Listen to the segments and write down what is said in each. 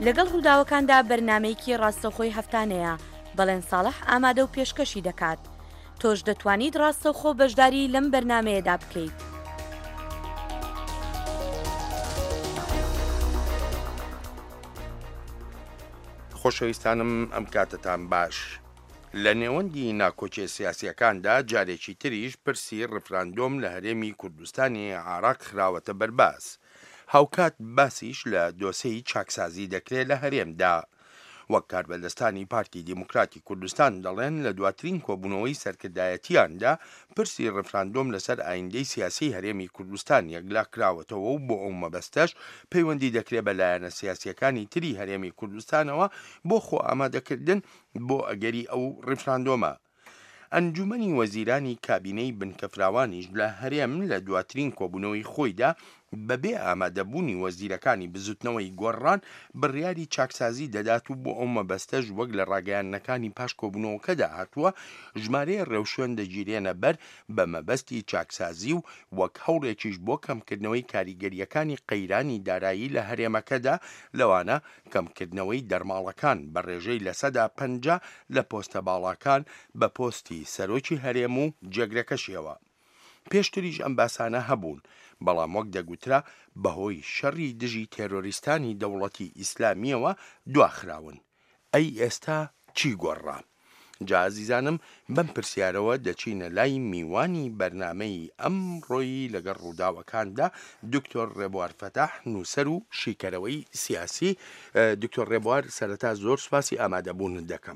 لەگەڵ ڕووداوەکاندا بەرنامەیەکی ڕاستەوخۆی هەفتانەیە بەڵێن ساڵح ئامادە و پێشکەشی دەکات. تۆش دەتوانیت ڕاستەوخۆ بەشداری لەم بەرنامەیەدا بکەیت. خۆشەویستانم ئەم کاتتان باش. لە نێوەندی ناکۆچێ سیاسیەکاندا جارێکی تریش پرسی ڕفراندۆم لە هەرێمی کوردستانی عێراق خراوەتە بەرباس. هاوکات باسیش لە دۆسەی چاکسازی دەکرێت لە هەرێمدا. وەک کاربەدەستانی پارتی دیموکراتی کوردستان دەڵێن لە دواترین کۆبوونەوەی سەرکردایەتیاندا پرسی ڕفراندۆم لەسەر ئایندەی سیاسی هەرێمی کوردستان یەکلا کراوەتەوە و بۆ ئەو مەبەستەش پەیوەندی دەکرێت بە لایەنە سیاسیەکانی تری هەرێمی کوردستانەوە بۆ خۆ ئامادەکردن بۆ ئەگەری ئەو ڕفراندۆمە. ئەنجومەنی وەزیرانی کابینەی بنکەفراوانیش لە هەرێم لە دواترین کۆبوونەوەی خۆیدا بەبێ ئامادەبوونی وەزیرەکانی بزوتنەوەی گۆڕان بڕیاری چاکسازی دەدات و بۆ ئەو مەبەستەش وەک لە ڕاگەیاندنەکانی پاش کۆبوونەوەکەدا هاتووە ژمارەیە ڕێوشوێن دەگیرێنە بەر بە مەبەستی چاکسازی و وەک هەوڵێکیش بۆ کەمکردنەوەی کاریگەریەکانی قەیرانی دارایی لە هەرێمەکەدا لەوانە کەمکردنەوەی دەرماڵەکان بە ڕێژەی لە 150 لە پۆستە باڵاکان بە پۆستی سەرۆکی هەرێم و جێگرەکەشیەوە. پێشتریش ئەم باسانە هەبوون، بەڵام وەک دەگوترا بەهۆی شەڕی دژی تێرۆریستانی دەوڵەتی ئیسلامیەوە دواخراون. ئەی ئێستا چی گۆڕا؟ جازیزانم بەم پرسیارەوە دەچینە لای میوانی بەرنامەی ئەمڕۆیی لەگەڵ ڕووداوەکاندا دکتۆر ڕێبوار فەتاح نووسەر و شیکەرەوەی سیاسی. دکتۆر ڕێبوار سەرەتا زۆر سوپاسی ئامادەبوون دەکەم.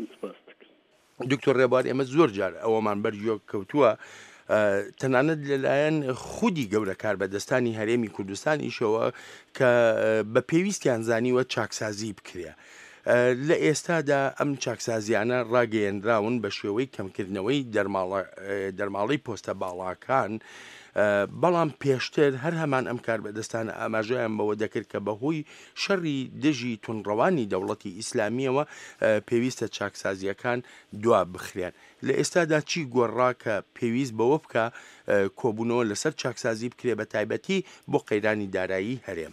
دکتۆر ڕێبوار ئێمە زۆر جار ئەوەمان بەرگۆ کەوتووە تەنانەت لەلایەن خودی گەورە کاربەدەستانی هەرێمی کوردستانیشەوە کە بە پێویستیان زانیوە چاکسازی بکرێ. لە ئێستادا ئەم چاکسازیانە ڕاگەیەنراون بە شێوەی کەمکردنەوەی دەرماڵی پۆستە باڵاکان، بەڵام پێشتر هەر هەمان ئەم کاربەدەستانە ئاماژەیان بەوە دەکرد کە بەهۆی شەڕی دژی تونڕەوانی دەوڵەتی ئیسلامیەوە پێویستە چاکسازیەکان دوا بخرێن. لە ئێستادا چی گۆڕا کە پێویست بەوە بکە کۆبوونەوە لەسەر چاکسازی بکرێ بە تایبەتی بۆ قەیرانی دارایی هەرێم؟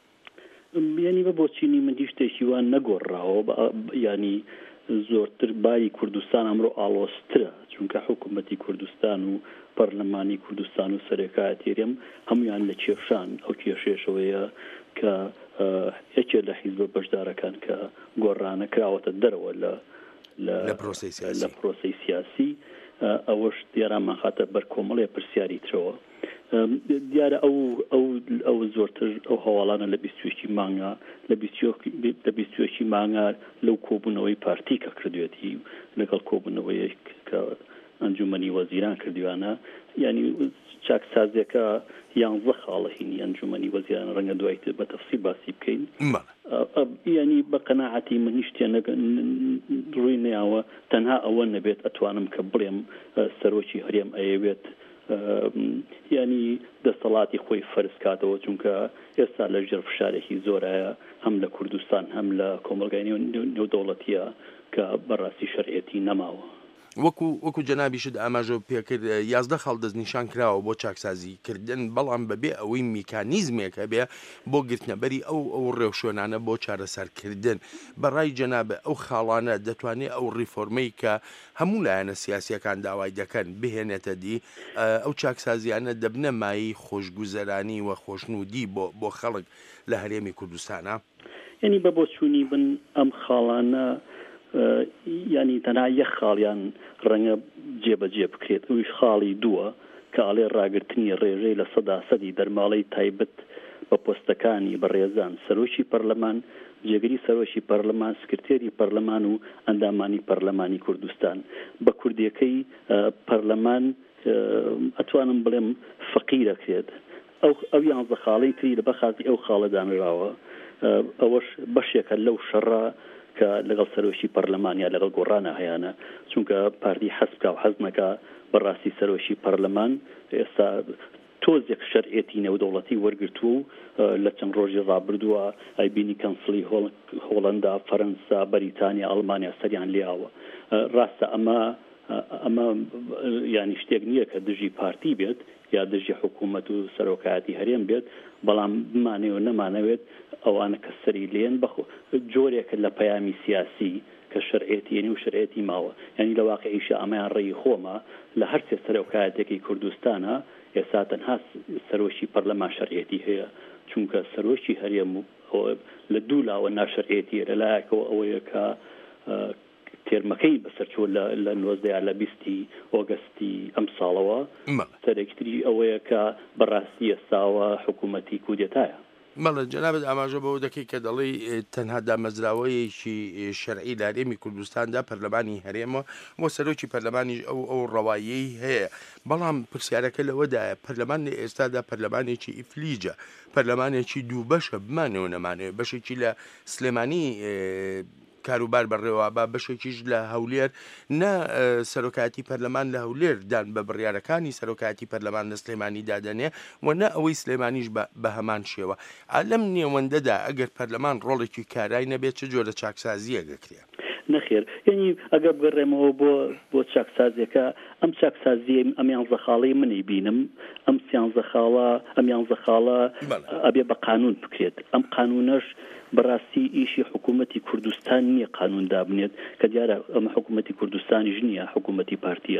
ینی بە بۆچینی مندی شتێکی وان نەگۆڕاوە، ینی زۆرتر باری کوردستان ئەمڕۆ ئاڵۆسترە، چونکە حکوومەتی کوردستان و پەرلەمانی کوردستان و سەرۆکایەتی هەرێم هەمویان لە کێشان ئەو کێشێشەوەیە کە یەکێ لە حیزبە بەشدارەکان کە گۆڕانە کراوەتە دەرەوە لە پرۆسەی سیاسی، ئەوەش دیارەمان خاتە بەر کۆمەڵێ پرسیاری ترەوە. دیارە ئەو زۆرتر ئەو هەواڵانە لە 21 مانگە لە 21 مانگە لەو کۆبوونەوەی پارتی کە کردوێتی لەگەڵ کۆبوونەوەی کە ئەنجومەنی وەزیران کردوانە، ینی چاکسازیەکە 11 خاڵە هینی ئەنجومەنی وەزیران ڕەنگە دوای بە تەفسیل باسی بکەین. ینی بە قەناعەتی من هیچ شتێ ڕووی نەیاوە، تەنها ئەوە نەبێت ئەتوانم کە بڵێم سەرۆکی هەرێم ئەیەوێت ینی دەسەڵاتی خۆی فەرز کاتەوە، چونکە ئێستا لە ژێر فشارێکی زۆرایە هەم لە کوردستان هەم لە کۆمەلگای نێودەوڵەتیە کە بەڕاستی شەرعەتی نەماوە. وەکو جەنابیشت ئاماژە پێکرد 11 خاڵ دەستنیشان کراوە بۆ چاکسازی کردن، بەڵام بەبێ ئەوەی میکانیزمێک هەبێ بۆ گرتنەبەری ئەو ڕێوشوێنانە بۆ چارەسەرکردن. بەڕای جەنابە ئەو خاڵانە دەتوانێت ئەو ریفۆرمەی کە هەموو لایەنە سیاسیەکان داوای دەکەن بهێنێتە دی، ئەو چاکسازیانە دەبنە مایی خۆشگوزەرانی و خۆشنودی بۆ خەڵک لە هەرێمی کوردستانە. ینی بە بۆچوونی بن ئەم خاڵانە ینی تەنها یەک خاڵیان ڕەنگە جێبەجێ بکرێت، ئەویش خاڵی دووە کە ئاڵێ ڕاگررتنی ڕێژەی لە 100% دەرماڵەی تایبەت بە پۆستەکانی بەڕێزان سەرۆکی پەرلەمان، جێگەری سەرۆکی پەرلەمان، سکرتێری پەرلەمان و ئەندامانی پەرلەمانی کوردستان. بە کوردیەکەی پەرلەمان ئەتوانم بڵێم فەقیرەکرێت. ئەو 11 خاڵەی تری لە بەخازی ئەو خاڵە دانراوە، ئەوەش بەشێکە لەو شەڕە کە لەگەڵ سەرۆکی پەرلەمان یا لەگەڵ گۆڕانە هەیەە، چونکە پارتی حەزبکە و حەزمەکە بەڕاستی سەرۆکی پەرلەمان ئێستا تۆزێک شەرعێتی نێودەوڵەتی وەرگرتووە و لە چەند ڕۆژی ڕابردووە ئایبینی کەنسڵی هۆڵەندا، فەرەنسا، بەریتانیا، ئەڵمانیا سەریان لێاوە. ڕاستە ئەمە ینی شتێک نییە کە دژی پارتی بێت، یا دژی حکوومەت و سەرۆکایەتی هەرێم بێت بەڵام بمانەوە نەمانەوێت ئەوانە کە سەری لێن جۆرێکە لە پەیامی سیاسی کە شەرعێتی و شەرعێتی ماوە ینی لە واقعیشە ئەمەیان ڕێی خۆمە لە هەر سێ سەرۆکایەتێکی کوردستانە ئێستا تەنها سەرۆشی پەرلەمان شەرعێتی هەیە چونکە سەرۆشی هەرێم لە دوو لاوە ناشەرعێتی لەلایەکەوە ئەوەیە کە تێرمەکەی بەسەرچوە لە 19 لە 20 ئۆگەستی ئەم ساڵەوە سەرێکتری ئەوەیە کە بەڕاستی ئێستاوە حکوومەتی کودێتایە. مەڵە جەنابەت ئاماژە بەوە دەکەی کە دەڵێ تەنها دامەزراوەیەکی شەرعی لە هەرێمی کوردستاندا پەرلەمانی هەرێمە بۆ سەرۆکی پەرلەمانی ئەو ڕەوایی هەیە بەڵام پرسیارەکە لەوەدایە پەرلەمان لە ئێستادا پەرلەمانێکی ئیفلیجە پەرلەمانێکی دوو بەشە بمانەوە نەمانەوە بەشێکی لە سلێمانی کاروبار بەڕێوە با بەشێکیش لە هەولێر نە سەرۆکایەتی پەرلەمان لە هەولێر دان بە بڕیارەکانی سەرۆکایەتی پەرلەمان لە سلێمانی دادەنێ و نە ئەوەی سلێمانیش بە هەمان شێوە لەم نێوەندەدا ئەگەر پەرلەمان ڕۆڵێکی کارایی نەبێت چه جۆرە چاکسازیە گەکرێ نەخێر یعنی ئەگەر بگەڕێمەوە بۆ چاکسازیەکە ئەم چاکسازیە ئەم 11 خاڵەی منی بینم ئەم 11 خاڵە ئەبێ بە قانون بکرێت ئەم قانونەش بەڕاستی ئیشی حکوومەتی کوردستان نییە قانوندا بنێت کە دیارە ئەمە حکوومەتی کوردستانیش نییە حکوومەتی پارتیە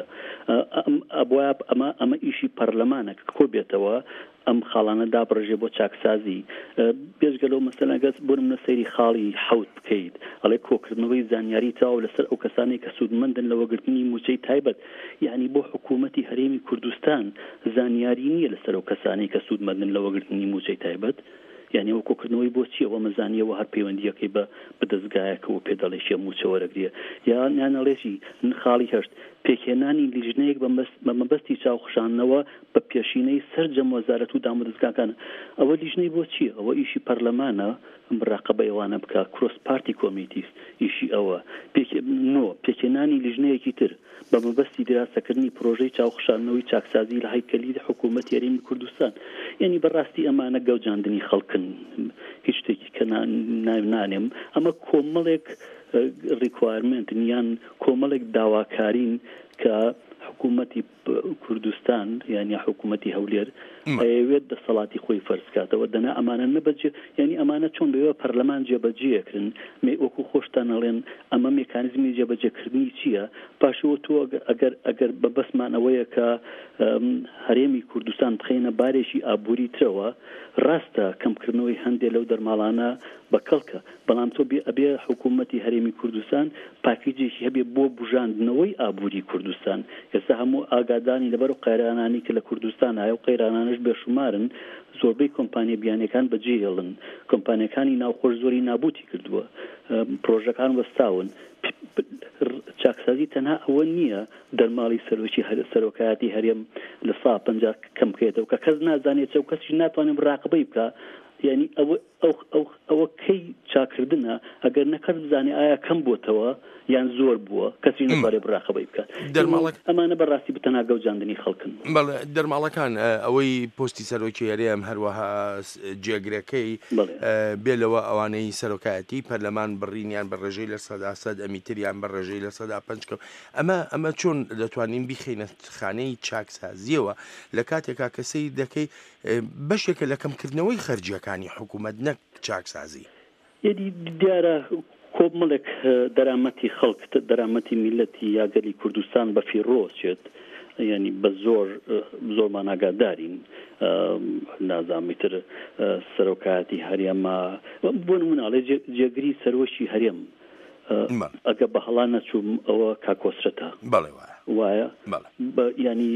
ئەمە ئیشی پەرلەمانە کۆ بێتەوە ئەم خاڵانە دابڕژێ بۆ چاکسازی بێژگەلەوە مەسەلەن گەس بۆنمونە سەیری خاڵی حەوت بکەیت ئەڵێ کۆکردنەوەی زانیاری تاو لەسەر ئەو کەسانی کە سوودمەندن لە وەگرتنی موچەی تایبەت یعنی بۆ حکوومەتی هەرێمی کوردستان زانیاری نییە لەسەر ئەو کەسانی کە سوودمەندن لە وەگرتنی موچەی تایبەت یعنی ئەو کۆکردنەوەی بۆچیە ئەوە مەزانیەوە هەر پەیوەندیەکەی بە دەستگایەکەەوە پێدەڵێشیە موچەوەرەگریە یان نانەڵێژی خاڵی هەشت پێکهێنانی لیژنەیەک بە مەبەستی چاوخشانەوە بە پێشینەی سەرجەم وەزارەت و دام و دەستگاکانە ئەوە لیژنەی بۆچیە ئەوە ئیشی پەرلەمانە ڕاقەبە ئەوانە بکە کروس پارتی کۆمیتیس ئیشی ئەوە پێکهێنانی لیژنەیەکی تر بە مەبەستی دراسەکردنی پرۆژەی چاوخشانەوەی چاکسازی لە هەیکەلی حکوومەتی هەرێمی کوردستان یعنی بەڕاستی ئەمانە گەوجاندنی خەڵکن هیچ شتێکی کە نانێم ئەمە کۆمەڵێک ریکوایرمنت یان کۆمەڵێک داواکارین کە حکوومەتی کوردستان یعنی حکوومەتی هەولێر ئەوێت دەسەڵاتی خۆی فەرزکاتەوە دەنا ئەمانە نەبەجێ ینی ئەمانە چۆن بەوە پەرلەمان جێبەجێکردن وەکو خۆشتان ئەڵێن ئەمە مێکانیزمی جێبەجێکردنی چییە پاشەوە تۆ ئەگەر بە بەسمانەوەیە کە هەرێمی کوردستان بخەینە بارێکی ئابووری ترەوە ڕاستە کەمکردنەوەی هەندێک لەو دەرماڵانە بەکەڵکە بەڵام تۆ ئەبێ حکوومەتی هەرێمی کوردستان پاکیجێکی هەبێ بۆ بژاندنەوەی ئابووری کوردستان ئێستا هەموو ئاگادانی لەبەر و قەیرانانی کە لە کوردستان هەیە و قەیرانانش بێشمارن زۆربەی کۆمپانیا بیانەکان بەجێهێڵن کۆمپانیەکانی ناوخۆش زۆری نابوتی کردووە پرۆژەکان وەستاون چاکسازی تەنها ئەوە نییە دەرماڵی سەرۆکایەتی هەرێم لە 150 کەم بکرێتەوە کە کەس نازانێت چەو کەسیش ناتوانێت ڕاقبەی بکە یعنی ئەوە کەی چاکردنە ئەگەر نەکرد بزانێ ئایا کەم بۆتەوە یان زۆر بووە کەسی نەبارێ بڕاقبەی بکات ئەمانە بەڕاستی بتەنا گەوجاندنی خەڵکن دەرماڵەکان ئەوەی پۆستی سەرۆکی هەرێم هەروەها جێگرەکەی بێلەوە ئەوانەی سەرۆکایەتی پەرلەمان بڕینیان بە ڕێژەی لە 100 ئەمیتریان بە ڕێژەی لە 105 ئەمە چۆن دەتوانین بیخینە خانەی چاکسازیەوە لە کاتێکا کەسەی دەکەی بەشێکە لە کەمکردنەوەی خەرجیەکانی حکوومەت نەک چاکسازی یعنی دیارە کۆمەڵێک دەرامەتی خەڵک دەرامەتی میلەتی یاگەلی کوردستان بە فیڕۆچێت ینی بە زۆرمان ئاگادارین نازانیتر سەرۆکایەتی هەرێمە بۆ نمونەڵێ جێگری سەرۆشی هەرێم ئەگە بە هەڵا نەچووم ئەوە کاکۆسرەتە وایە ینی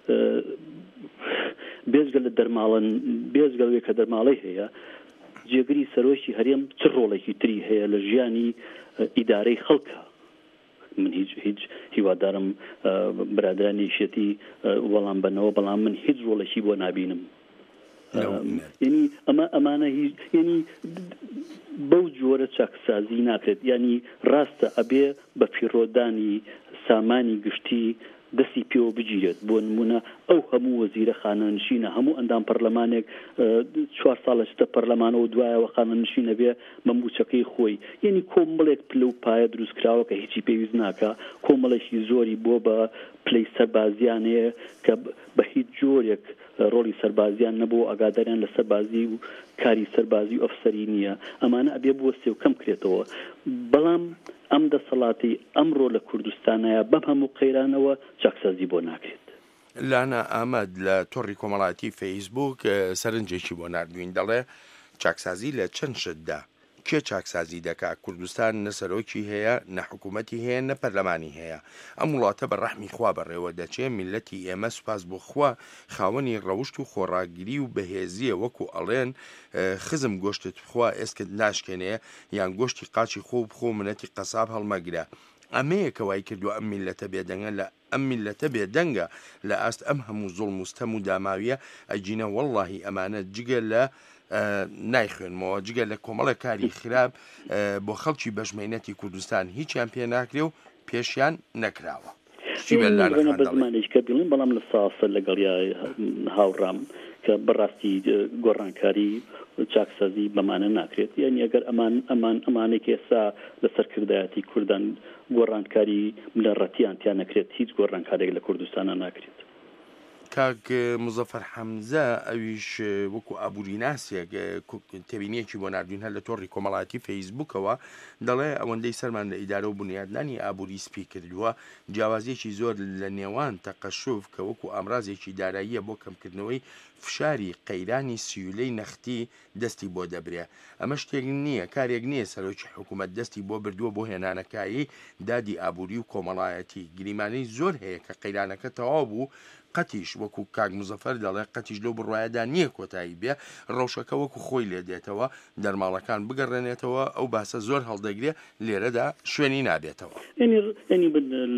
بێزگە لە دەرماڵن بێزگەڵوێ کە دەرماڵی هەیە جێگری سەرۆشی هەرێم چ ڕۆڵێکی تری هەیە لە ژیانی ئیدارەی خەڵکە من هیچ هیوادارم برادرانی شێتی وەڵام بنەوە بەڵام من هیچ ڕۆڵێکی بۆ نابینم ینی ئەمانە ینی بەو جۆرە چاکسازی ناکرێت ینی ڕاستە ئەبێ بە فیڕۆدانی سامانی گشتی دەستی پێوە بگیرێت بۆ نمونە ئەو هەموو وەزیرە خانەنشینە هەموو ئەندام پەرلەمانێک 4 ساڵەشتە پەرلەمانەوە دوایەوە خانەنشینە بێ مەمبوچەکەی خۆی یعنی کۆمەڵێک پلە و پایە دروستکراوە کە هیچی پێویست ناکە کۆمەڵێکی زۆری بۆ بە پلەی سەربازیانەیە کە بە هیچ جۆرێک ڕۆڵی سەربازیان نەبوو، ئاگاداریان لە سەربازی و کاری سەربازی و ئەفسەری نییە، ئەمانە ئەبێ بوەستێ و کەم کرێتەوە. بەڵام ئەم دەسەڵاتی ئەمڕۆ لە کوردستانایە بەم هەموو قەیرانەوە چاکسازی بۆ ناکرێت. لانا ئامەد لە تۆڕی کۆمەڵاتی فەیسبوک سەرنجێکی بۆ نردوین دەڵێ چاکسازی لە چەند شتدا کێ چاکسازی دەکات؟ کوردستان نەسەرۆکی هەیە، نەحکوومەتی هەیە، نە پەرلەمانی هەیە. ئەم وڵاتە بە ڕەحمی خوا بەڕێوە دەچێ، میلەتی ئێمە سوپاس بۆ خوا خاوەنی ڕەوشت و خۆڕاگیری و بەهێزیە، وەکو ئەڵێن خزم گۆشتت بخوا ئێسکت ناشکێنێ، یان گۆشتی قاچی خۆ بخۆ منەتی قەساب هەڵمەگرە. ئەمەیەکە وای کردو ئەم میلەتە بێدەنگە لە ئەم میلەتە بێدەنگە لە ئاست ئەم هەموو زوڵم و ستەم و داماویە ئەجینە وەڵڵاهی ئەمانە جگە لە نایخوێنمەوە، جگە لە کۆمەڵە کاری خراپ بۆ خەڵکی بەژمێنەتی کوردستان هیچیان پێ ناکرێ و پێشیان نەکراوە. بەزمانێککە بڵین، بەڵام لە ساسە لەگەڵ هاوڕام کە بەڕاستی گۆڕانکاری چاکسازی بەمانە ناکرێت، یعنی ئەگەر ئەمانێک ئێستا لە سەرکردایەتی کوردان گۆڕانکاری لە ڕەتیانتیان نەکرێت، هیچ گۆڕانکارێک لە کوردستانە ناکرێت. کاک مزەفەر حەمزە ئەویش وەکو ئابووری ناسێک تێبینیەکی بۆ نردوین هەر لە تۆڕی کۆمەڵاتی فەیسبوکەوە دەڵێ ئەوەندەی سەرمان لە ئیدارە و بنیادنانی ئابووری سپی کردووە، جیاوازیەکی زۆر لە نێوان تەقەشوف کە وەکو ئامرازێکی داراییە بۆ کەمکردنەوەی فشاری قەیرانی سیولەی نەختی دەستی بۆ دەبرێ. ئەمە شتێک نییە، کارێک نییە سەرۆکی حکوومەت دەستی بۆ بردووە بۆ هێنانەکایی دادی ئابووری و کۆمەڵایەتی. گریمانەی زۆر هەیە کە قەیرانەکە تەواو بوو، قەتیش وەکو کاک مزەفەر دەڵێ قەتیش لەو بڕواایەدا نییە کۆتایی بێ، ڕەوشەکە وەکو خۆی لێ دێتەوە، دەرماڵەکان بگەڕێنێتەوە، ئەو باسە زۆر هەڵدەگرێ، لێرەدا شوێنی نابێتەوە. ینی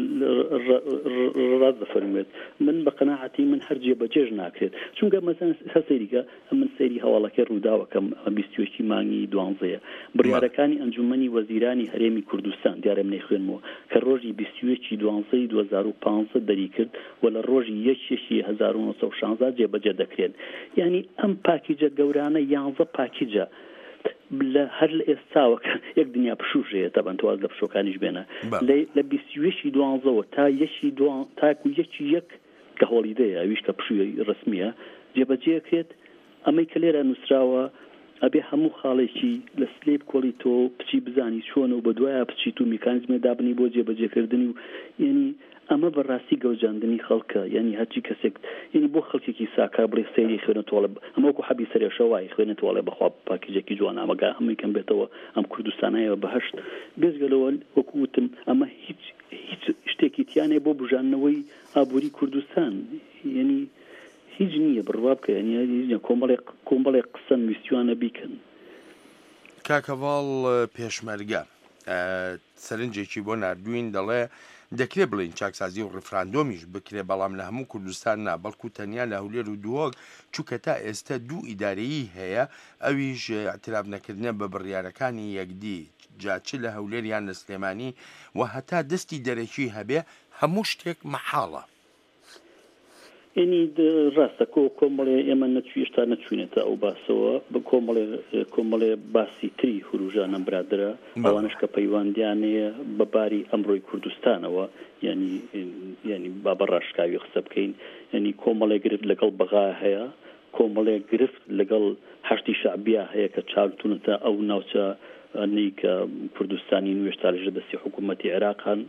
ڕاست دەفەرمێت، من بە قەناعەتی من هەر جێبەجێش ناکرێت، چونکە مەسەن هەسەریکە من سەیری هەواڵەکە ڕووداوەکەم 20 مانگی 12 بڕیارەکانی ئەنجومەنی وەزیرانی هەرێمی کوردستان دیارە منەی خوێنمەوە کە ڕۆژی 21 12 2015 دەری کرد و لە ڕۆژی 1916 جێبەجێ دەکرێن. یعنی ئەم پاکیجە گەورانە 11 پاکیجە لە هەر لە ئێستاوەکە یەک دنیا پشوژەیە تەبەن تواز لە پشۆکانیش بێنە لە 21 12 تا تاکو یەک کە هۆڵیدەیە ئەویش کە پشووی ڕسمیە جێبەجێکرێت. ئەمەی کە لێرە نووسراوە ئەبێ هەموو خاڵێکی لە سلێب کۆڵی تۆ پچی بزانی چۆنە و بە دوایە پچیت و میکانیزمە دابنی بۆ جێبەجێکردنی و یعنی ئەمە بەڕاستی گەوجاندنی خەڵکە، یعنی هەرچی کەسێک یعنی بۆ خەڵکێکی ساکار بڵێ سەیری خوێنێتوەڵە ئەمەوەکو حەبی سەرێشەوای خوێنێتوەڵێ بەخوا پاکیجێکی جوان ئامەگا هەمووی کەم بێتەوە ئەم کوردستانایەوە بەهەشت. بێزگەلەوە وەکووتم ئەمە هیچ شتێکی تیانێ بۆ بژانەوەی ئابووری کوردستان، یعنی هیچ نییە بڕوا بکە، یعنی کۆمەڵێک قسەن ویستوانە بیکەن. کاکەڤاڵ پێشمەرگە سەرنجێکی بۆ نردوین دەڵێ دەکرێت بڵین چاکسازی و ڕفراندۆمیش بکرێ، بەڵام لە هەموو کوردستان نا، بەڵکو تەنیا لە هەولێر و دووەک چووکە تا ئێستا 2 ئیدارەیی هەیە، ئەویش ئاعتراف نەکردنە بە بڕیارەکانی یەکدی جاچ لە هەولێر یان لە سلێمانی و هەتا دەستی دەرەکی هەبێ هەموو شتێک مەحاڵە. ینی ڕاستە کۆمەڵێ ئێمە نەچویشتا نەچوینێتە ئەو باسەوە بە کۆمەڵێ باسی تری هوروژانە برادرە ئەوانش کە پەیوەندیانەیە بە باری ئەمڕۆی کوردستانەوە، ینی با بەڕاشکاوی قسە بکەین، ینی کۆمەڵێ گرفت لەگەڵ بەغا هەیە، کۆمەڵێ گرفت لەگەڵ هەشتی شعبیا هەیە کە چاوتونەتە ئەو ناوچە ئەنی کە کوردستانی نوێشتا لەژە دەستی حکوومەتی عێراقان.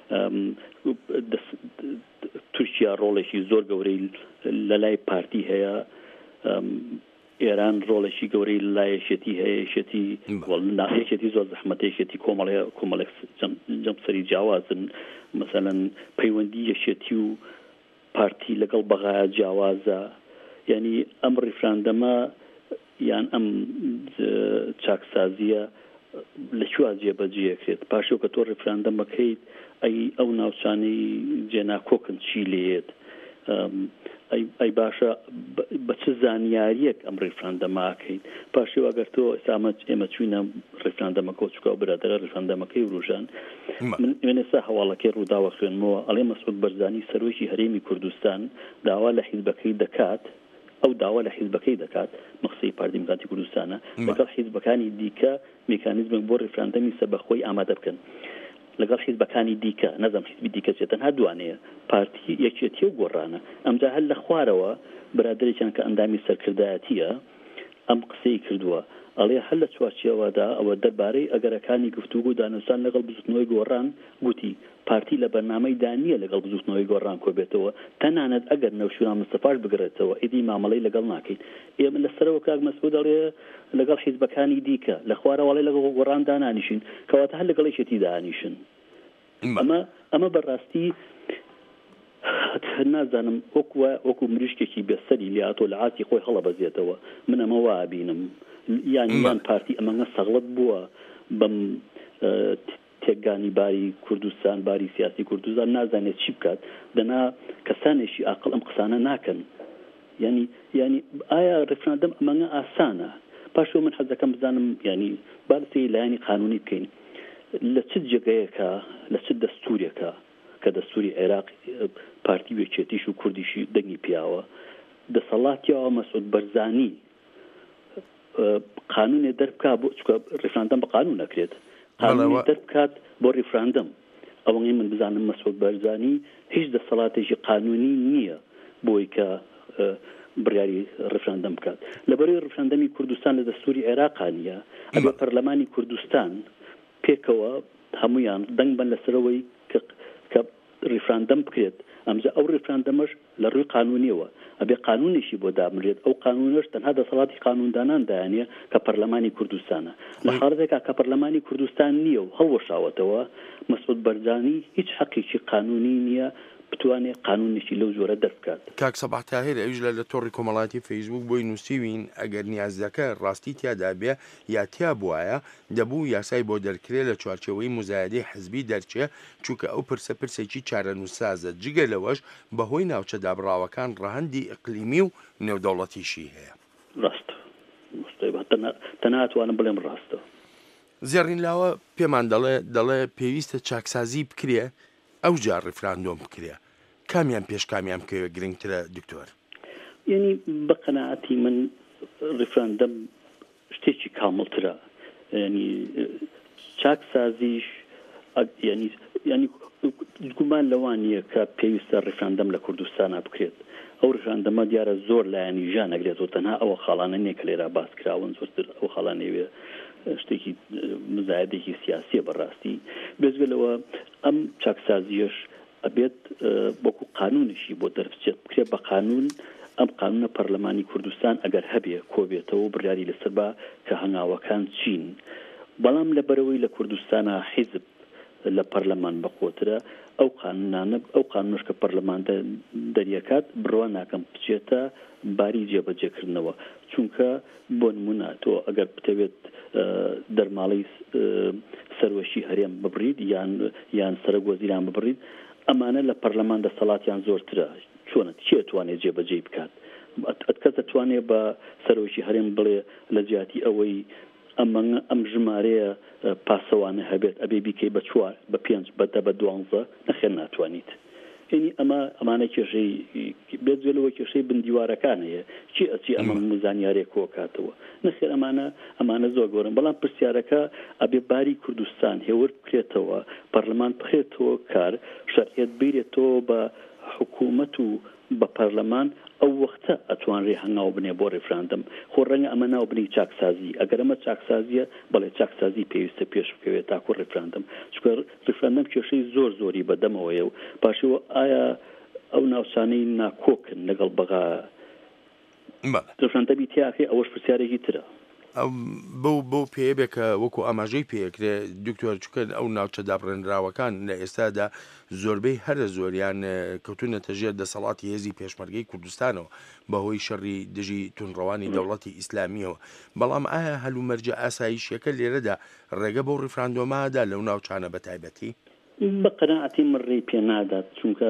تورکیا ڕۆڵێکی زۆر گەورەی لە لای پارتی هەیە، ئێران ڕۆڵێکی گەورەی لایەشێتی هەیە، یەکێتی زۆر زەحمەتێکێتی کۆمەڵێک جەمسەری جیاوازن، مەسەلەن پەیوەندی یەکێتی و پارتی لەگەڵ بەغایە جیاوازە. یعنی ئەم ڕیفراندەمە یان ئەم چاکسازیە لەکوێ جێبەجێکرێت پاشەو کە تۆ ڕیفراندەمەکەیت ئەو ناوچانەی جێناکۆکن چی لێت، ئەی باشە بە چ زانیاریەک ئەم ڕیفراندەماکەیت. پاشەوە ئەگەر تۆ ئێمە چوینە ڕیفراندەمەکە چکە برادرە ڕیفراندەمەکەی ڕۆژان من ئێستا هەواڵەکەی ڕووداوە خوێنمەوە ئەڵێ مەسعود بەرزانی سەرۆکی هەرێمی کوردستان داوا لە حیزبەکەی دەکات، ئەو داوا لە حیزبەکەی دەکات مەخسەی پارتی دیموکراتی کوردستانە لەگەڵ حیزبەکانی دیکە میکانیزمێک بۆ ڕیفراندەمی سەربەخۆی ئامادە بکەن. لەگەڵ حیزبەکانی دیکە نەزم حیزبی دیکە چێتەنها دوانەیە پارتی یەکێتی و گۆڕانە ئەمجا هەر لە خوارەوە برادێکیان کە ئەندامی سەرکردایەتیە ئەم قسەی کردووە ئەڵێ هەر لە چوارچێوەدا ئەوە دەربارەی ئەگەرەکانی گفتوگو دانووسان لەگەڵ بزوتنەوەی گۆڕان گوتی پارتی لە بەرنامەی دانیە لەگەڵ بزوتنەوەی گۆڕان کۆبێتەوە تەنانەت ئەگەر نەوشوران مستەفاش بگرێتەوە ئیدی مامەڵەی لەگەڵ ناکەین ئێمە لەسەرەوە کاک مەسعود دەڵێ لەگەڵ حیزبەکانی دیکە لە خوارەوەڵی لەگەڵ گۆڕان دانانیشین کەواتە هەر لەگەڵیشێتی دانیشن ئەمە بەڕاستی نازانم وەکو مریشکێکی بێسەری لاتۆ لە عاتی خۆی هەڵە بەزێتەوە من ئەمە وابینم یان پارتی ئەمەنگە سەغڵت بووە بەم تێکگانی باری کوردستان باری سیاسی کوردستان نازانێت چی بکات دەنا کەسانێکی عاقڵ ئەم قسانە ناکەن ینی ئایا ڕێفراندەم ئەمەنگە ئاسانە پاشۆ من حەزەکەم بزانم ینی بارسی لایانی قانونی بکەین لە چ جێگەیەکە لە چ دەستورێکە کە دەستوری عێراق پارتی وێکێتیش و کوردیشی دەنگی پیاوە دەسەڵاتیەوە مەسعود بەرزانی قانونێ دەربکات بۆ چکە ڕێفراندەم بە قانون نەکرێت قانونی دەربکات بۆ ڕێفراندەم ئەوەی من بزانم مەسعود بەرزانی هیچ دەسەڵاتێکی قانونی نییە بۆی کە بڕیاری ڕێفراندەم بکات لەبەرەوەی ڕێفراندەمی کوردستان لە دەستوری عێراقانیە ئەبێ پەرلەمانی کوردستان پێکەوە هەمویان دەنگ بن لەسەرەوەی کە ڕێفراندەم بکرێت ئەمجا ئەو ڕێفراندەمەش لە ڕووی قانونیەوە ئەبێ قانونیشی بۆ دامرێت ئەو قانونش تەنها دەسەڵاتی قانوندانان دایانێ کە پەرلەمانی کوردستانە لە حاڵەتێکا کە پەرلەمانی کوردستان نییە و هەڵوەشاوەتەوە مەسعود بەرزانی هیچ حەقێکی قانونی نییە بتوانێت قانونێکی لەو زۆرە دەربکات. کاک سەباح تاهیر ئەویش لە تۆڕی کۆمەڵاتی فەیسبوک بۆی نووسیوین ئەگەر نیازەکە ڕاستی تیادا بێ یا تیا بواە دەبوو یاسای بۆ دەرکرێت لە چوارچێوەی مزایدەی حزبی دەرچێ چونکە ئەو پرسەپرسێکی چارەنووسازە جگە لەوەش بەهۆی ناوچە دابڕاوەکان ڕەهەندی ئیقلیمی و نێودەوڵەتیشی هەیە. ڕاست تەناتوانم بڵێم ڕاستە. زێڕین لاوە پێمان دەڵێ پێویستە چاکسازی بکرێ ئەو جار ڕێفراندۆم بکرێ کامیان پێش کامیان بکەوێ گرنگترە دکتۆر؟ یعنی بە قەناعەتی من ڕێفراندەم شتێکی کامڵترە ینی چاکسازیش ینی گومان لەوانیە کە پێویستە ڕێفراندەم لە کوردستانە بکرێت ئەو ڕێفراندەمە دیارە زۆر لایەنی ژان نەگرێتەوە تەنها ئەوە خاڵانە نییە کە لێرە باس کراون زۆرتر ئەو خاڵانەوێ شتێکی مزایدێکی سیاسیە بەڕاستی بێزگەلەوە ئەم چاکسازیەش ئەبێت بۆکو قانونیشی بۆ دەربچێت بکرێت بە قانون ئەم قانونە پەرلەمانی کوردستان ئەگەر هەبێ کۆبێتەوە بڕیاری لەسەر بە کە هەنگاوەکان چین بەڵام لەبەرەوەی لە کوردستانە حیزب لە پەرلەمان بەخۆترە ئەو قانونانە ئەو قانونش کە پەرلەمان دەریەکات بڕوا ناکەم بچێتە باری جێبەجێکردنەوە چونکە بۆ نمونە تۆ ئەگەر بتەوێت دەرماڵی سەروەشی هەرێم ببڕید یان سەرۆک وەزیران ببڕید ئەمانە لە پەرلەمان دەسەڵاتیان زۆرترە چۆنە چی ئەتوانێت جێبەجێ بکات کەس دەتوانێت بە سەرۆشی هەرێم بڵێ لە جیاتی ئەوەی ئەم ژمارەیە پاسەوانە هەبێت ئەبێ بیکەی بە 4 بە 5 بەدە بە 12 نەخێر ناتوانیت ینی ئەمانە کێشەی بێجێلەوە کێشەی بندیوارەکانەیە چی ئەچی ئەمە مزانیارێک کۆکاتەوە نەخێر ئەمانە زۆر گۆرن بەڵام پرسیارەکە ئەبێ باری کوردستان هێور بکرێتەوە پەرلەمان بخێتەوە کار شەرعیەت بیرێتەوە بە حکوومەت و بە پەرلەمان ئەو وەختە ئەتوانرێ هەنگاو بنێ بۆ ڕێفراندەم خۆ ڕەنگە ئەمە ناوبنی چاکسازی ئەگەر ئەمە چاکسازیە بەڵێ چاکسازی پێویستە پێش بکەوێت تاکو ڕێفراندەم چونکە ڕێفراندەم کێشەی زۆری بەدەمەوەیە و پاشەوە ئایا ئەو ناوچانەی ناکۆکن لەگەڵ بەغا ڕێفراندەمی تیاکێ ئەوەش پرسیارێکی ترە بەو پێبێکە وەکو ئاماژەی پێکرێ دکتۆر چکە ئەو ناوچە دابڕێنراوەکان لە ئێستادا زۆربەی هەرە زۆریان کەوتونەتە ژێر دەسەڵاتی هێزی پێشمەرگەی کوردستانەوە بەهۆی شەڕی دژی تونڕەوانی دەوڵەتی ئیسلامیەوە بەڵام ئایا هەلومەرجە ئاسایشیەکە لێرەدا ڕێگە بۆ ڕێفراندۆمادا لەو ناوچانە بەتایبەتی بە قەناعەتی من ڕێی پێ نادات چونکە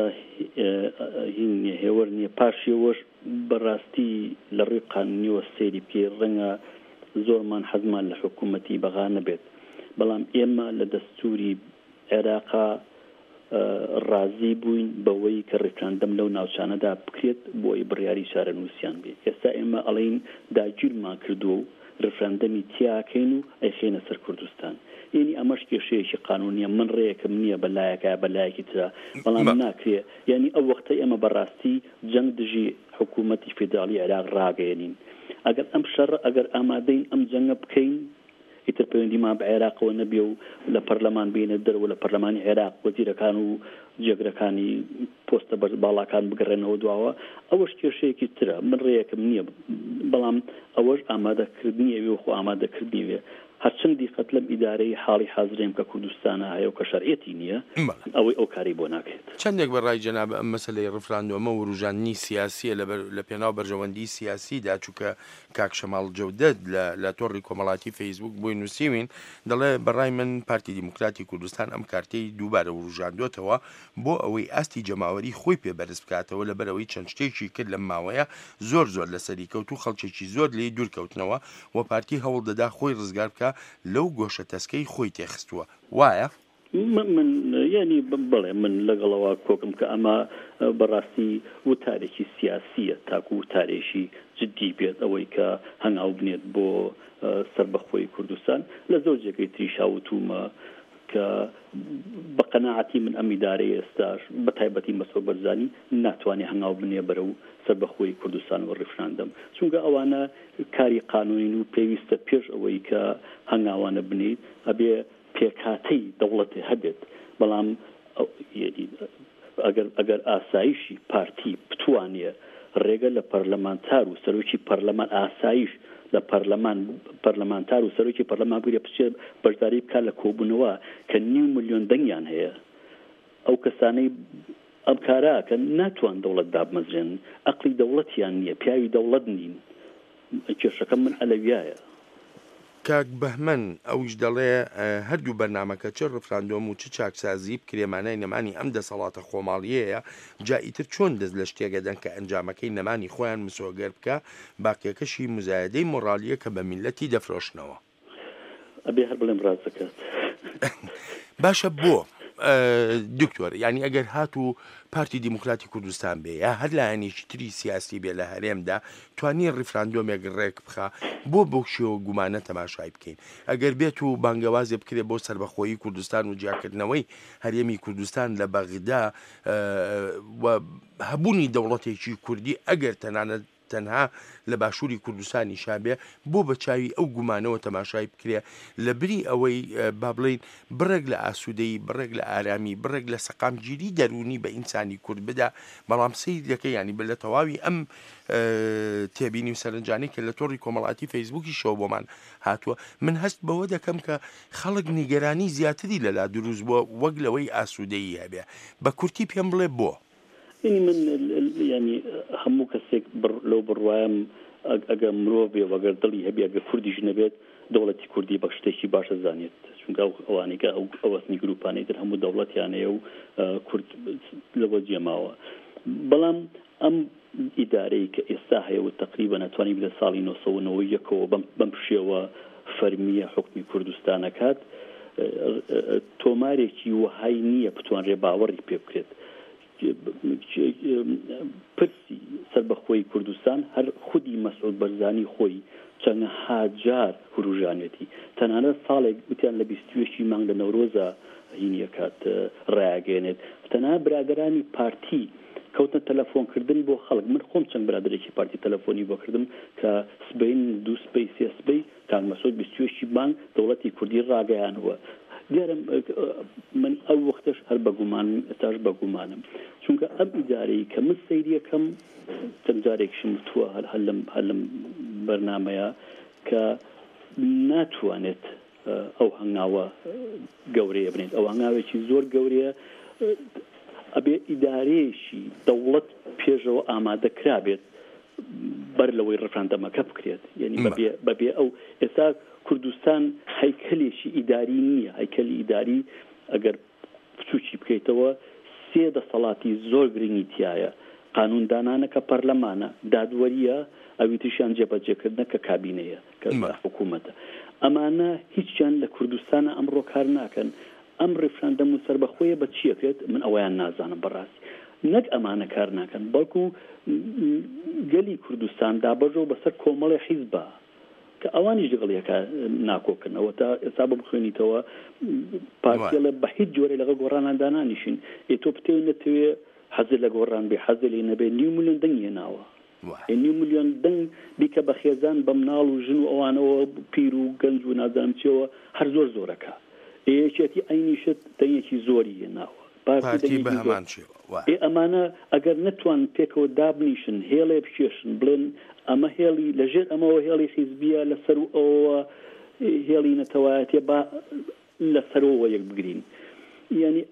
هێوەر نییە پاشیەوەش بەڕاستی لە ڕووی قانونیەوە سەیری بکەی ڕەنگە زۆرمان حەزمان لە حکوومەتی بەغا نەبێت بەڵام ئێمە لە دەستوری عێراقا ڕازی بووین بەوەی کە ڕێفراندەم لەو ناوچانەدا بکرێت بۆی بڕیاری شارەنووسیان بێت ئێستا ئێمە ئەڵین داگیرمان کردو و ڕفراندەمی تیاکەین و ئەیخێنە سەر کوردستان. یعنی ئەمەش کێشەیەکی قانونیە، من ڕێیەکەم نییە بەلایەکە بەلایەکی ترا، بەڵام ناکرێ. یعنی ئەو وەختەی ئەمە بەڕاستی جەنگ دژی حکوومەتی فێدراڵی عێراق ڕاگەیەنین. ئەگەر ئەم شەڕ ئەگەر ئامادەین ئەم جەنگە بکەین، ئیتر پەیوەندیمان بە عێراقەوە نەبێ و لە پەرلەمان بینە دەرەوە لە پەرلەمانی عێراق وەزیرەکان و جێگرەکانی پۆستە باڵاکان بگەڕێنەوە دواوە، ئەوەش کێشەیەکی ترە. من ڕێیەکەم نییە، بەڵام ئەوەش ئامادەکردنیەوێ و خۆ ئامادەکردنیوێ. هەرچەندی قەت لەم ئیدارەی حاڵی حازرێم کە کوردستانە هەیە و کە شەرعەتی نییە، ئەوەی ئەو کاری بۆ ناکرێت. چەندێک بەڕای جەناب ئەم مەسەلەی ڕفراندۆمە و ڕوژاندنی سیاسیە لە پێناو بەرژەوەندی سیاسیدا، چووکە کاک شەماڵ جەودەد لە تۆڕی کۆمەڵاتی فەیسبوک بۆی نووسیوین، دەڵێ بەڕای من پارتی دیموکراتی کوردستان ئەم کارتەی دووبارە ڕوژاندۆتەوە بۆ ئەوەی ئاستی جەماوەری خۆی پێبەرز بکاتەوە، لەبەرەوەی چەند شتێکی کرد لەم ماوەیە زۆر لەسەری کەوت و خەڵکێکی زۆر لێ دوورکەوتنەوە و پارتی هەوڵ دەدا خۆی ڕزگار بکە لەو گۆشە تەسکەی خۆی تێخستووە. وایە؟ من یعنی بڵێ من لەگەڵەوە کۆکم کە ئەمە بەڕاستی وتارێکی سیاسیە، تاکو وتارێکی جدی بێت ئەوەی کە هەنگاو بنێت بۆ سەربەخۆی کوردستان. لە زۆر جێگەی تریشاوتومە کە بە قەناعەتی من ئەم ئیدارەی ئێستاش بە تایبەتی مەسعود بەرزانی ناتوانێت هەنگاو بنێ بەرە و سەربەخۆی کوردستان و ڕفراندەم، چونکە ئەوانە کاری قانونین و پێویستە پێش ئەوەی کە هەنگاوانە بنیت ئەبێ پێکهاتەی دەوڵەتی هەبێت. بەڵام ئەگەر ئاسایشی پارتی بتوانێ ڕێگە لە پەرلەمانتار و سەرۆکی پەرلەمان ئاسایش لە پەرلەمانتار و سەرۆکی پەرلەمان بگرێ بچێ بەشداری بکات لە کۆبوونەوە کە 9 ملیۆن دەنگیان هەیە، ئەو کەسانەی ئەم کارا کە ناتوان دەوڵەت دابمەزرێن، ئەقلی دەوڵەتیان نییە، پیاوی دەوڵەت نین. کێشەکە من ئەلەویایە. کاک بەهمەن ئەویش دەڵێ هەردوو بەرنامەکە چ ڕفراندۆم و چ چاکسازی کرێمانای نەمانی ئەم دەسەڵاتە خۆماڵیەیە، جائیتر چۆن دەست لە شتێگەدەن کە ئەنجامەکەی نەمانی خۆیان مسۆگەر بکە، باقیەکەشی مزایدەی مۆڕالیە کە بە میلەتی دەفرۆشنەوە. ئەبێ هەر بڵێم ڕاست دەکات. باشە بۆ دکتۆر، یعنی ئەگەر هات و پارتی دیموکراتی کوردستان بێ یا هەر لایەنێکی تری سیاسی بێ لە هەرێمدا توانی ڕفراندۆمێک ڕێک بخە بۆ بەو شێوە گومانە تەماشای بکەین. ئەگەر بێت و بانگەوازێ بکرێت بۆ سەربەخۆیی کوردستان و جیاکردنەوەی هەرێمی کوردستان لە بەغدا و هەبوونی دەوڵەتێکی کوردی ئەگەر تەنها لە باشووری کوردستانی شابێ بۆ بەچاوی ئەو گومانەوە تەماشای بکرێ، لە بری ئەوەی با بڵین بڕێک لە ئاسوودەی، بڕێک لە ئارامی، بڕێک لە سەقامگیری دەرونی بە ئینسانی کورد بدا. بەڵام سەیرەکە ینی بە لە تەواوی ئەم تێبینی و سەرنجانی کە لە تۆڕی کۆمەڵاتی فەیسبوکی شەوە بۆمان هاتووە، من هەست بەوە دەکەم کە خەڵک نیگەرانی زیاتری لەلا دروست بووە وەک لەوەی ئاسوودەیی هەبێ. بە کورتی پێم بڵێ بۆ یعنی من ینی هەموو کەسێک لەو بڕوایم ئەگەر مرۆڤ بێ وەگەر دڵی هەبێ ئەگەر کوردیش نەبێت دەوڵەتی کوردی بە شتێکی باشە زانێت، چونکە ئەوانەی کە ئەوەستنی گروپانەی تر هەموو دەوڵەتیانەیە و کورد لەوە جێماوە. بەڵام ئەم ئیدارەی کە ئێستا هەیە و تقریبا ناتوانانی لە ساڵی 1990ەوە بەم شێوە فەرمیە حکمی کوردستانەکات، تۆمارێکی وهای نییە بتوانرێ باوەڕی پێ بکرێت. پرسی سەربەخۆی کوردستان هەر خودی مەسعود بەرزانی خۆی چەند هاجار هەروژانێتی، تەنانەت ساڵێک وتیان لە 28 مانگ لە نەورۆزە هینیەکات ڕایگەێنێت. تەنها برادرانی پارتی کەوتە تەلەفۆنکردن بۆ خەڵک. من خۆم چەند برادرێکی پارتی تەلەفۆنی بۆ کردم کە سبەین 2 سبەی 3 سبەی کاک مەسعود 28 مانگ دەوڵەتی کوردی ڕاگەیانەوە. دیارم من ئەو وەختەش هەر بەگومانم، ئێستاش بەگومانم، چونکە ئەم ئیدارەی کە من سەیریەکەم چەند جارێکشم تووە هەر لەم بەرنامەیە کە ناتوانێت ئەو هەنگاوە گەورەیە بنێت. ئەو هەنگاوێکی زۆر گەورەیە، ئەبێ ئیدارەیەشی دەوڵەت پێشەوە ئامادەکرا بێت بەر لەوەی ڕفراندەمەکە بکرێت. یعنی بەبێ ئەو ئێستا کوردستان هەیکەلێکی ئیداری نییە. هەیکەلی ئیداری ئەگەر بچووکی بکەیتەوە 3 دەسەڵاتی زۆر گرنگی تایە: قانوندانانە کە پەرلەمانە، دادوەریە، ئەوی تریشیان جێبەجێکردنە کە کابینەیە کە حکوومەتە. ئەمانە هیچیان لە کوردستانە ئەمڕۆ کار ناکەن. ئەم ڕفراندەم و سەربەخۆیە بە چیەکرێت من ئەویان نازانم بەڕاستی. نەک ئەمانە کار ناکەن، بەڵکو گەلی کوردستان دابەژەوە بەسەر کۆمەڵی حیزبە کە ئەوانیش لەگەڵیەکە ناکۆکردنەوە تا ئێستا بە بخوێنیتەوە پارتیەڵە بە هیچ جۆرە لەگەڵ گۆڕاناندا نانیشین تۆ پتێ نەتەوێ حەزر لە گۆڕان بێ حەزر لێ نەبێ 9 ملیۆن دەنگ هێناوە 9 ملیۆن دەنگ بیکە بە خێزان بە مناڵ و ژن و ئەوانەوە پیر و گەنج و نازانم چیەوە هەر زۆرەکە یەکێتی ئەینیشت دەنگێکی زۆری هێناوە پارتی بە هەمان شێوە ئەمانە ئەگەر نتوان پێکەوە دابنیشن هێڵێ بکێشن بڵێن ئەمە هێڵی لەژێر ئەمەوە هێڵی حیزبیە لەسەر و ئەوە هێڵی نەتەوایەتێ با لەسەرەوە یەک بگرین یعنی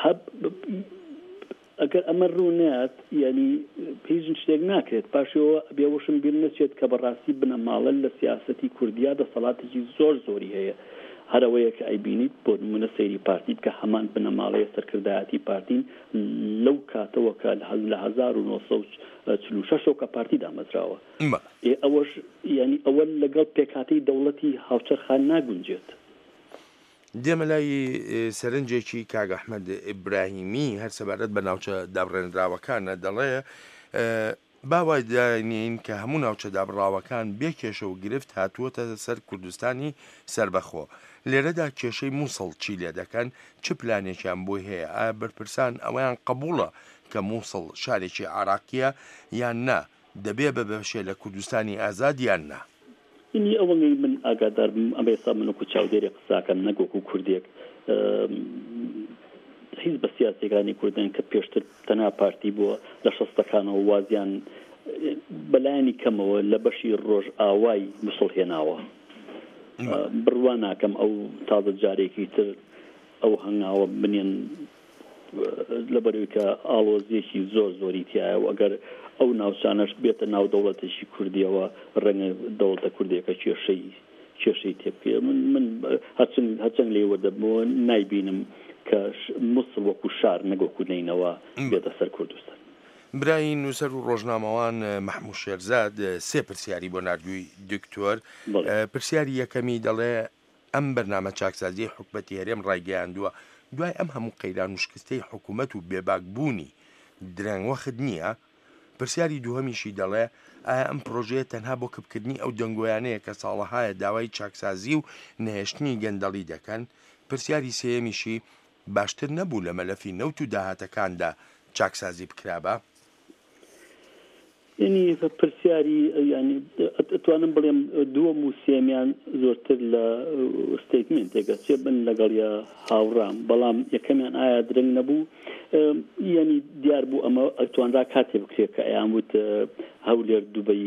ئەگەر ئەمە ڕوونات ینی هیچ شتێک ناکرێت پاشەوە بێوەشم بیر نەچێت کە بەڕاستی بنەماڵە لە سیاسەتی کوردیا دەسەڵاتێکی زۆری هەیە هەرەوەیە کە ئەیبینیت بۆ نمونە سەیری پارتی بکە هەمان بنەماڵەیە سەرکردایەتی پارتین لەو کاتەوە کە لە 1946 کە پارتی دامەزراوە ئەوەش ینی ئەوە لەگەڵ پێکاتی دەوڵەتی هاوچەرخان ناگونجێت دێمە لای سەرنجێکی کاگ ئەحمەد ئیبراهیمی هەر سەبارەت بە ناوچە دابڕێنراوەکانە دەڵێ باوای دانین کە هەموو ناوچە دابڕاوەکان بێ کێشە و گرفت هاتووەتە سەر کوردستانی سربەخۆ لێرەدا کێشەی مووسڵ چی لێ دەکەن چ پلانێکیان بۆی هەیە ئایا بەرپرسان ئەویان قبوڵە کە مووسڵ شارێکی عراقیە یان نا دەبێ بە بەشێ لە کوردستانی ئازاد یان نا اینی ئەوەی من ئاگادار ئەمێسا منکو چاودێری قساکەم نەگۆکو کوردێک هیچ بە سیاسەکانی کوردن کە پێشتر تەنها پارتی بووە لە شەستەکانەوە وازیان بەلایانی کەمەوە لە بەشی ڕۆژ ئاوای مسڵهێناوە بڕوان ناکەم ئەو تازە جارێکی تر ئەو هەنگاوە بنێن لەبەرەوەی کە ئاڵۆزیەکی زۆری تایە و ئەگەر ئەو ناوچانەش بێتە ناو دەوڵەتێکی کوردیەوە ڕەنگە دەوڵەتە کوردێکە کێشەی تێبکێ من هەچەند لێوە دەبمەوە نایبینم کە مووسڵ وەکو شار نەگۆکو نینەوە بێتە سەر کوردستان برای نووسەر و ڕۆژنامەوان مەحموود شێرزاد سێ پرسیاری بۆ نردووی دکتۆر پرسیاری یەکەمی دەڵێ ئەم بەرنامە چاکسازی حکومەتی هەرێم ڕایگەیاندووە دوای ئەم هەموو قەیران و شکستەی حکوومەت و بێباکبوونی درەنگوەخت نییە پرسیاری دووهەمیشی دەڵێ ئایا ئەم پرۆژەیە تەنها بۆ کەپکردنی ئەو دەنگۆیانەیە کە ساڵەهایە داوای چاکسازی و نەهێشتنی گەندەڵی دەکەن پرسیاری سێمیشی باشتر نەبوو لە مەلەفی نەوت و داهاتەکاندا چاکسازی بکرابە ینی پرسیاری ینی ئەتوانم بڵێم دووەم و سێمیان زۆرتر لە ستێتمنتێکە چێ بن لەگەڵیا هاوڕام بەڵام یەکەمیان ئایا درنگ نەبوو ینی دیار بوو ئەمە ئەتوانرا کاتێ بکرێت کە ئەیان وت هەولێر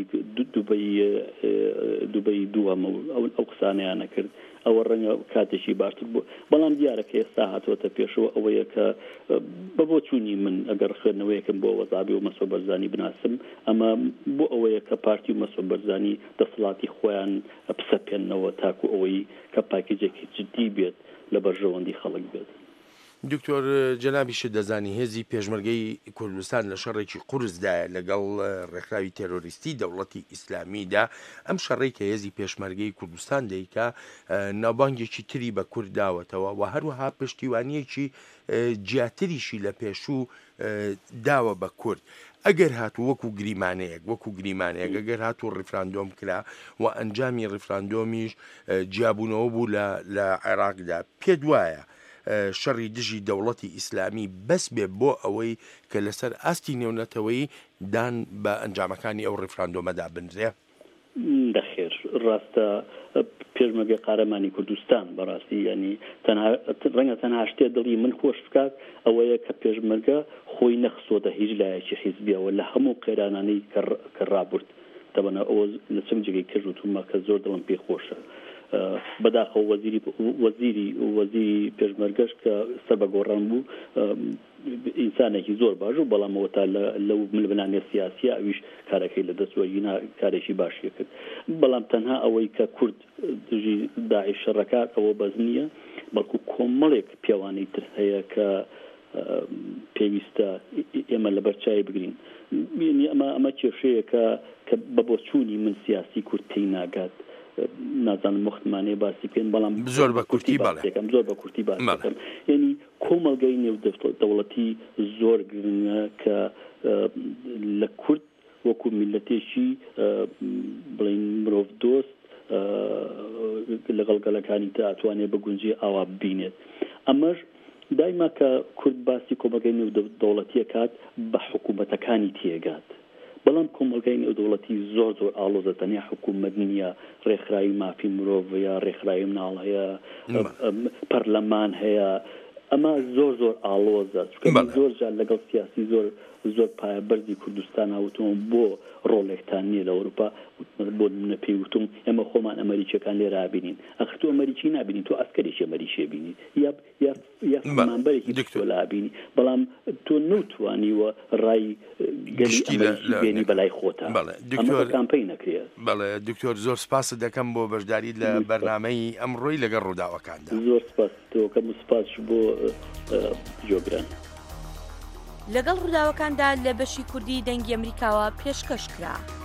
دووبەی دووەمە ئەو قسانەیانە کرد ئەوە ڕەنگە کاتێکی باشتر بوو بەڵام دیارەکە ئێستا هاتوۆتە پێشەوە ئەوەیە کە بە بۆ چوونی من ئەگەر خوێندنەوەیەکم بۆ وەزابی و مەسۆ بەرزانی بناسم ئەمە بۆ ئەوەیە کە پارتی و مەسۆ بەرزانی دەسەڵاتی خۆیان بسەپێنەوە تاکو ئەوەی کە پاکیجێکی جدی بێت لە بەرژەوەندی خەڵک بێت دکتۆر جەنابیش دەزانی هێزی پێشمەرگەی کوردستان لە شەڕێکی قورسدایە لەگەڵ ڕێکخراوی تێرۆریستی دەوڵەتی ئیسلامیدا ئەم شەڕێک کە هێزی پێشمەرگەی کوردستان دەیکا ناوبانگێکی تری بە کورد داوەتەوە و هەروەها پشتیوانیەکی جیاتریشی لە پێشوو داوە بە کورد ئەگەر هاتوو وەکو گریمانەیەک ئەگەر هاتوو ڕیفراندۆم کرا و ئەنجامی ڕیفراندۆمیش جیابوونەوە بوو لە عێراقدا پێ دوایە شەڕی دژی دەوڵەتی ئیسلامی بەس بێ بۆ ئەوەی کە لەسەر ئاستی نێونەتەوەی دان بە ئەنجامەکانی ئەو ڕیفراندۆمەدا بنرێ دەخێر ڕاستە پێشمەرگەی قارەمانی کوردستان بەڕاستی ینی ڕەنگە تەنها شتێ دڵی من خۆش بکات ئەوەیە کە پێشمەرگە خۆی نەخسۆتە هیچ لایەکی حیزبیەوە لە هەموو قەیرانانەی کە ڕابرد دەبەنە ئەوە لە چەند جێگەی کردوتومە کە زۆر دڵم پێ خۆشە بەداخەوە وەزیری پێشمەرگەش کە سەر بە گۆڕان بوو ئینسانێکی زۆر باش و بەڵامەوە تا لەو ملبنانێ سیاسیە ئەویش کارەکەی لە دەستوەرگینا کارێکی باشیە کرد بەڵام تەنها ئەوەی کە کورد دژی داعش شەڕەکات ئەوە بەز نییە بەڵکو کۆمەڵێک پیاوانەی تر هەیە کە پێویستە ئێمە لە بەرچای بگرین ئەمە کێشەیە کە بە بۆ چوونی من سیاسی کورد تێی ناگات نازانم مختمانەیە باسی پێن بەڵام زۆر بە کورتی زۆر بە کورتی باسەکەم یعنی کۆمەلگەی نێو دەوڵەتی زۆر گرنگە کە لە کورد وەکو میلەتێکی بڵین مرۆڤ دۆست لەگەڵ گەلەکانی تا ئەتوانێت بە گونجی ئاوا ببینێت. ئەمەش دایما کە کورد باسی کۆمەلگای نێودەوڵەتیە کات بە حکوومەتەکانی تێگات، بەڵام کۆمەلگای نێودەوڵەتی زۆر ئاڵۆزە، تەنیا حکوومەت نییە، ڕێکخراوی مافی مرۆڤ هەیە، ڕێکخراوی مناڵ هەیە، پەرلەمان هەیە، ئەمە زۆر ئاڵۆزە، زۆر جار لەگەڵ سیاسی زۆر پایە بەرزی کوردستان هاوتەوە بۆ ڕۆڵێکتان نییە لە ئەوروپا. بۆ منە پێیوتم ئێمە خۆمان ئەمریکیەکان لێرا بینین، ئەخ تۆ ئەمریکی نابینین، تۆ ئەسکەرێکی ئەمریکی بینی یا فەرمانبەرێکی تۆ لابینی، بەڵام تۆ نەتوانیوە ڕای گەلی ئەمریکی بێنی بەلای خۆتە. ئەمە کامپەی نەکرێت. بەڵێ دکتۆر زۆر سپاس دەکەم بۆ بەشداری لە بەرنامەی ئەمڕۆی لەگەڵ ڕووداوەکاندا. زۆر سپاس تۆکەم سپاس بۆ جۆگران. لەگەڵ ڕووداوەکاندا لە بەشی کوردی دەنگی ئەمریکاوە پێشکەش کرا.